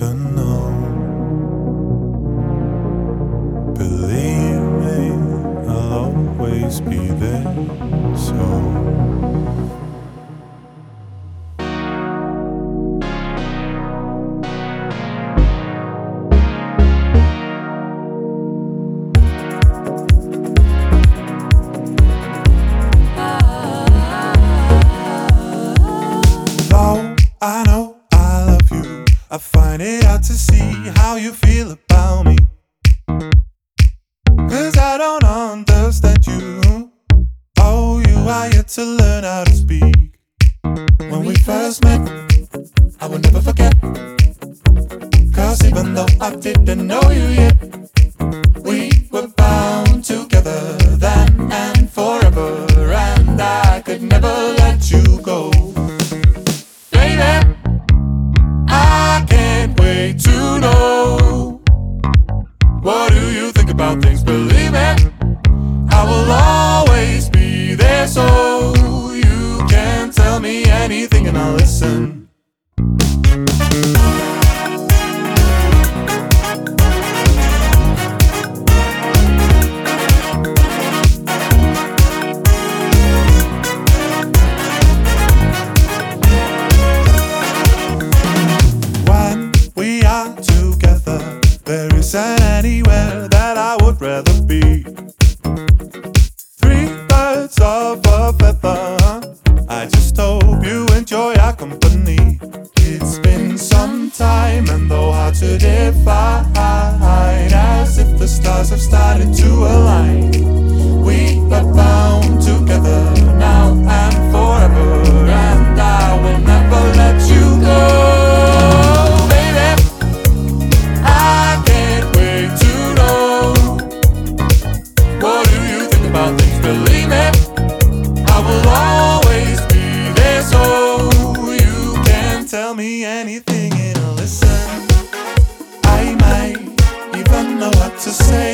even know. Believe me, I'll always be there. So I know I love you, I find it hard to see how you feel about me. 'Cause I don't understand you. Oh, you are yet to learn how to speak. When we first met, I will never forget. 'Cause even though I didn't know you yet, we were bound together then and forever. And I could never let you go. I can't wait to know. What do you think about things? Believe me, I will always be there, so you can tell me anything and I'll listen. There isn't anywhere that I would rather be. Three birds of a feather. I just hope you enjoy our company. It's been some time and though hard to define, as if the stars have started to align. We are bound together now and forever, and I will never let you go. Believe me, I will always be there, so you can tell me anything and I'll listen. I might even know what to say.